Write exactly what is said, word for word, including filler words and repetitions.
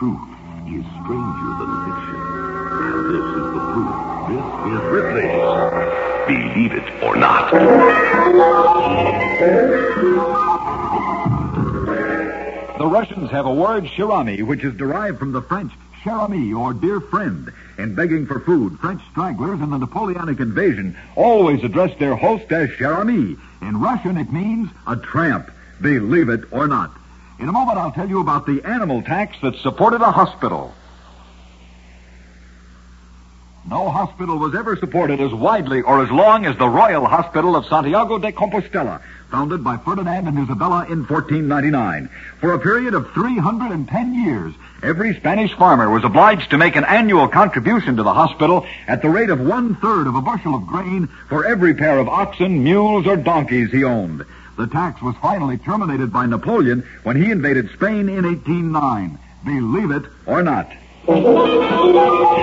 truth is stranger than fiction. And this is the proof. This is Ripley's Believe It or Not. The Russians have a word, shirami, which is derived from the French cher ami, or dear friend. In begging for food, French stragglers in the Napoleonic invasion always addressed their host as cher ami. In Russian, it means a tramp. Believe it or not. In a moment, I'll tell you about the animal tax that supported a hospital. No hospital was ever supported as widely or as long as the Royal Hospital of Santiago de Compostela, founded by Ferdinand and Isabella in fourteen ninety-nine. For a period of three hundred ten years, every Spanish farmer was obliged to make an annual contribution to the hospital at the rate of one-third of a bushel of grain for every pair of oxen, mules, or donkeys he owned. The tax was finally terminated by Napoleon when he invaded Spain in eighteen oh nine. Believe it or not.